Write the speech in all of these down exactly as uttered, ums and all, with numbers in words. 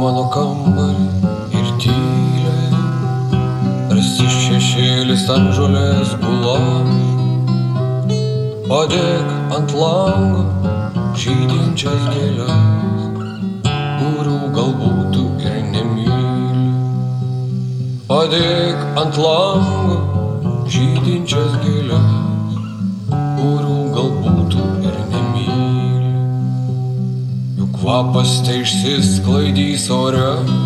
mano kambarį ir tyliai rasi šešėlis ant žolės gulam. Padėk ant lango žydinčias gėles, kurių galbūt tu ir nemyli. Padėk ant lango žydinčias gėles, kurių galbūt tu ir nemyli. Jų kvapas te išsisklaidys ore,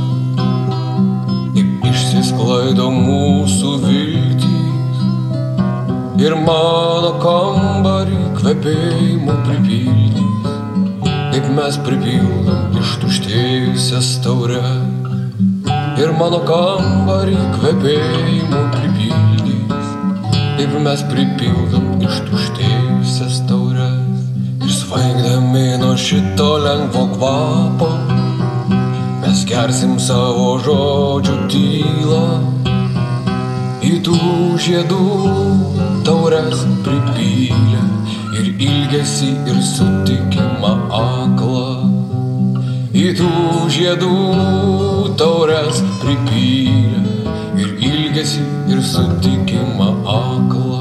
kaip išsisklaido mūsų viltys, ir mano kambarį kvepėjimo pripildys, kaip mes pripildom ištuštėjusias taures. Ir mano kambarį kvepėjimo pripildys, kaip mes pripildom ištuštėjusias taures. Ir svaigdami nuo šito lengvo kvapo mes gersim savo žodžių tylą. Į tų žiedų taures pripylę ir ilgesį ir sutikimą aklą. Į tų žiedų taures pripylę ir ilgesį ir sutikimą aklą.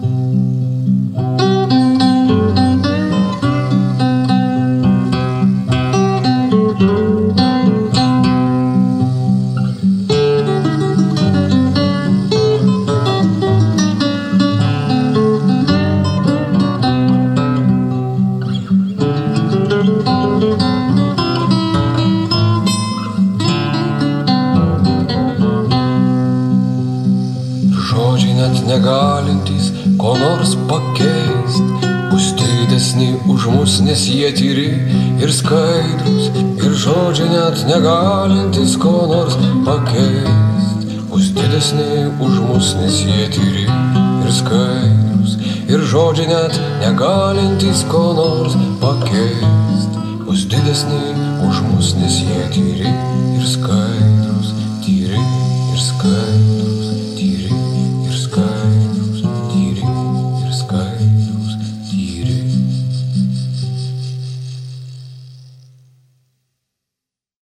Žodžiai net negalintys ko nors pakeist, bus didesni už mus, nes jie tyri ir skaidrus. Ir žodžiai net negalintys ko nors pakeist, bus didesni už mus, nes jie tyri ir skaidrus. Ir žodžiai net negalintys ko nors pakeist, bus didesni už mus, nes jie tyri ir skaidrus.